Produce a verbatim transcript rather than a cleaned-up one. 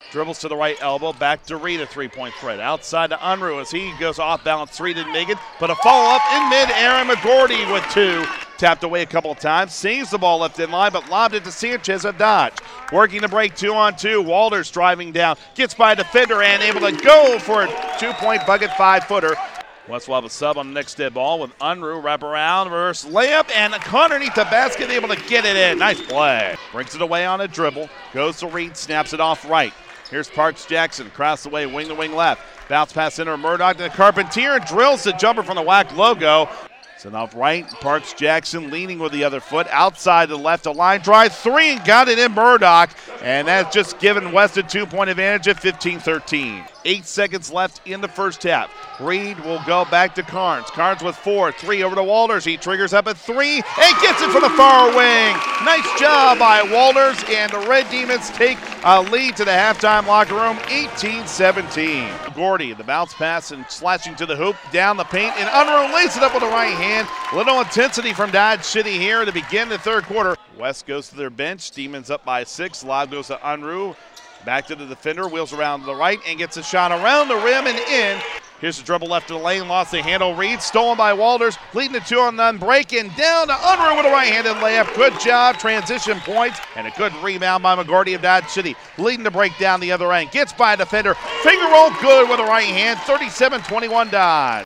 Dribbles to the right elbow, back to Reed, a three-point threat. Outside to Unruh as he goes off balance. Reed didn't make it, but a follow-up in mid-air, and McGordy with two. Tapped away a couple of times, sees the ball left in line, but lobbed it to Sanchez, a dodge. Working to break two on two. Walters driving down, gets by a defender and able to go for a two-point bucket five-footer. West will have a sub on the next dead ball with Unruh, wrap around, reverse layup, and underneath the basket, able to get it in. Nice play. Brings it away on a dribble, goes to Reed, snaps it off right. Here's Parks Jackson, across the way, wing to wing left. Bounce pass into Murdoch to the Carpentier, drills the jumper from the W A C logo. Sent off right, Parks Jackson leaning with the other foot, outside to the left, a line drive, three, and got it in Murdoch. And that's just given West a two-point advantage at fifteen thirteen. Eight seconds left in the first half. Reed will go back to Carnes. Carnes with four, three over to Walters. He triggers up at three and gets it from the far wing. Nice job by Walters, and the Red Demons take a lead to the halftime locker room, eighteen seventeen. Gordy, the bounce pass and slashing to the hoop, down the paint, and Unruh lays it up with the right hand. Little intensity from Dodge City here to begin the third quarter. West goes to their bench. Demons up by six. Lob goes to Unruh. Back to the defender, wheels around to the right, and gets a shot around the rim and in. Here's the dribble left to the lane, lost the handle. Reed, stolen by Walters, leading to two on none break, and down to Unruh with a right-handed layup. Good job, transition points, and a good rebound by McGordy of Dodge City, leading to break down the other end. Gets by a defender, finger roll good with a right hand, thirty-seven twenty-one Dodge.